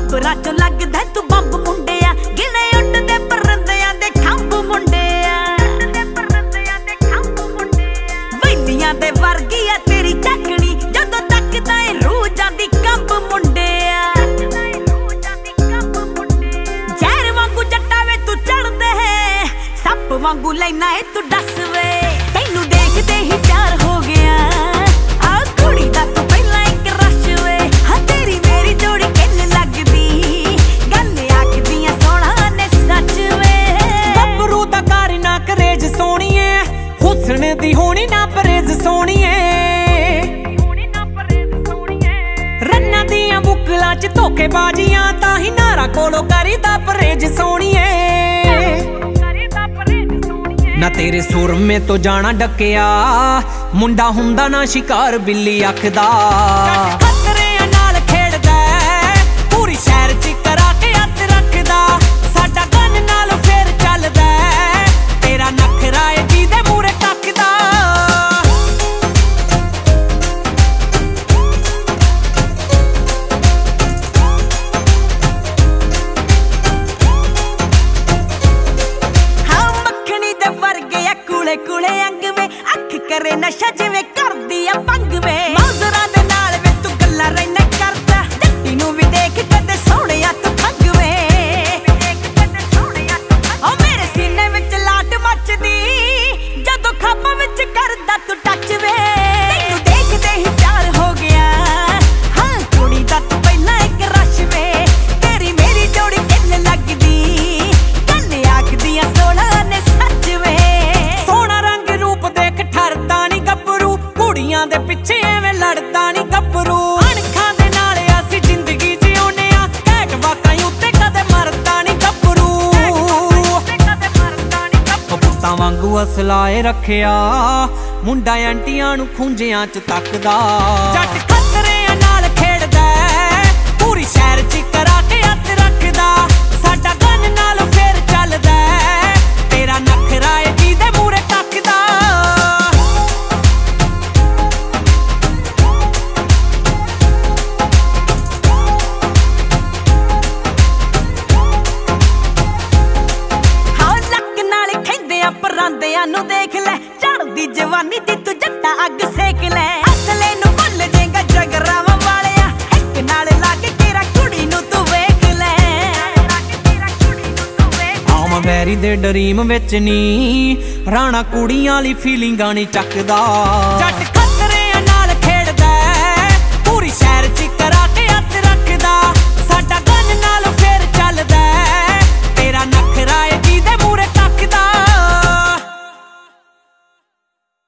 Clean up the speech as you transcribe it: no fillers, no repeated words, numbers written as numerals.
ਅੰਬਰਾਂ ਚੋਂ ਲੱਗਦਾ ਤੂੰ ਬੰਬ ਮੁੰਡਿਆ, ਗਿਣੇ ਉੱਡਦੇ ਪਰੰਦਿਆਂ ਦੇ ਖੰਭ ਮੁੰਡਿਆ, ਵੈਲੀਆਂ ਦੇ ਵਰਗੀ ਆ ਤੇਰੀ ਚੱਕਣੀ, ਜਦੋਂ ਤੱਕਦਾ ਏ ਰੂਹ ਜਾਂਦੀ ਕੰਬ ਮੁੰਡਿਆ। ਜ਼ਹਿਰ ਵਾਂਗੂ ਜੱਟਾ ਵੇ ਤੂੰ ਚੜਦੇ ਸੱਪ ਵਾਂਗੂ ਲੈਣਾ ਏ ਤੂੰ ਦੱਸ ਵੇ, ਤੈਨੂੰ ਦੇਖਦੇ ਹੀ ਪਿਆਰ ਹੋ ਗਿਆ ਆ ਕੁੜੀ ਦਾ ਤੂੰ ਪਹਿਲਾਂ ਇੱਕ ਰਸ਼ ਵੇ, ਹਾਂ ਤੇਰੀ ਮੇਰੀ ਜੋੜੀ ਕਿੰਨ ਲੱਗਦੀ, ਗੱਲ ਆਖਦੀਆਂ ਸੋਹਣਾ ਨੇ ਸੱਚ ਵੇ। ਗੱਭਰੂ ਦਾ ਕਰ ਨਾ ਕਰੇਜ ਸੋਹਣੀਏ, ਹੁਸਨ ਦੀ ਹੋਣੀ ਨਾ ਪਰੇਜ਼ ਸੋਹਣੀਏ, ਰੰਨਾਂ ਦੀਆਂ ਬੁੱਕਲਾਂ ਚ ਧੋਖੇਬਾਜ਼ੀਆਂ, ਤਾਂ ਹੀ ਨਾਰਾ ਕੋਲੋਂ ਕਰੀਦਾ ਪਰੇਜ਼ ਸੋਹਣੀਏ। ਨਾ ਤੇਰੇ ਸੁਰਮੇ ਤੋਂ ਜਾਣਾ ਡੱਕਿਆ, ਮੁੰਡਾ ਹੁੰਦਾ ਨਾ ਸ਼ਿਕਾਰ ਬਿੱਲੀ ਅੱਖ ਦਾ, ਖਤਰਿਆਂ ਨਾਲ ਖੇਡਦਾ ਪੂਰੀ ਸ਼ਹਿਰ ਚ ਕਰਾ ਕੇ ਹੱਥ ਰੱਖਦਾ, ਸਾਡਾ ਗਨ ਨਾਲ ਫੇਰ ਚੱਲਦਾ, ਤੇਰਾ ਨਖਰਾ ਏ ਜਿਹਦੇ ਮੂਹਰੇ ਟੱਕਦਾ। ਕੁਲੇ ਅੰਗ ਵੇ ਅੱਖ ਕਰੇ ਨਸ਼ਾ ਜਿਵੇਂ ਕਰਦੀ ਆ ਭੰਗ ਵੇ, ਮੌਜ਼ਰਾਂ ਦੇ ਨਾਲ ਵੇ ਤੂੰ ਗੱਲਾਂ ਰਹਿਣਾ ਕਰਦਾ, ਜੱਟੀ ਨੂੰ ਵੀ ਦੇਖ ਕਦੇ ਸੋਹਣਿਆ ਤੂੰ ਠੱਗ ਵੇ, ਓ ਮੇਰੇ ਸੀਨੇ ਵਿੱਚ ਲਾਟ ਮੱਚਦੀ, ਜਦੋਂ ਖਾਬਾਂ ਵਿੱਚ ਕਰਦਾ ਤੂੰ ਟੱਚ ਵੇ, ਤੈਨੂੰ ਦੇਖਦੇ ਹੀ ਪਿਆਰ ਹੋ ਗਿਆ ਹਾਂ ਕੁੜੀ ਦਾ ਤੂੰ ਪਹਿਲਾਂ ਇੱਕ ਰਸ਼ ਵੇ, ਤੇਰੀ ਮੇਰੀ ਜੋੜੀ ਕਿੰਨ ਲੱਗਦੀ, ਗੱਲ ਆਖਦੀਆਂ ਸੋਹਣਾ ਨੇ ਸੱਚ ਵੇ। ਕੁੜੀਆਂ ਦੇ ਪਿੱਛੇ ਐਵੇਂ ਲੜਦਾ ਨੀ ਗੱਭਰੂ, ਅਣਖਾਂ ਦੇ ਨਾਲ ਅਸੀਂ ਜ਼ਿੰਦਗੀ ਜਿਉਨੇ ਆ, ਘੈਂਟ ਵਾਕਾਂ ਉੱਤੇ ਕਦੇ ਮਰਦਾ ਨੀ ਗੱਭਰੂ, ਪੁੱਤਾਂ ਵਾਂਗੂ ਅਸਲਾਏ ਰੱਖਿਆ, ਮੁੰਡਾ ਆਂਟੀਆਂ ਨੂੰ ਖੁੰਝਿਆਂ ਚ ਤੱਕਦਾ, ਜੱਟ ਖਤਰਿਆਂ ਨਾਲ ਖੇਡਦਾ ਪੂਰੀ ਸ਼ਹਿਰ ਚ ਕਰਾ ਕੇ ਹੱਥ ਰੱਖਦਾ, ਸਾਡਾ ਗਨ ਨਾਲ ਫੇਰ ਚੱਲਦਾ, ਤੇਰਾ ਨਖਰਾ ਏ ਜਿਹਦੇ ਮੂਹਰੇ ਟੱਕਦਾ। ਪਰਾਂਦਿਆਂ ਨੂੰ ਦੇਖ ਲੈ ਚੜਦੀ ਜਵਾਨੀ ਦੀ ਤੂੰ ਜੱਟਾ ਅੱਗ ਸੇਕ ਲੈ, ਅਸਲੇ ਨੂੰ ਭੁੱਲ ਜੇਗਾ ਜਗਰਾਵਾਂ ਵਾਲਿਆ, ਇੱਕ ਨਾਲ ਲੱਗ ਤੇਰਾ ਕੁੜੀ ਨੂੰ ਤੂੰ ਵੇਖ ਲੈ, ਆਵਾਂ ਵੈਰੀ ਦੇ ਡਰੀਮ ਵਿੱਚ ਨੀ ਰਾਣਾ ਕੁੜੀਆਂ ਵਾਲੀ ਫੀਲਿੰਗਾਂ ਨੀ ਚੱਕਦਾ, ਜੱਟ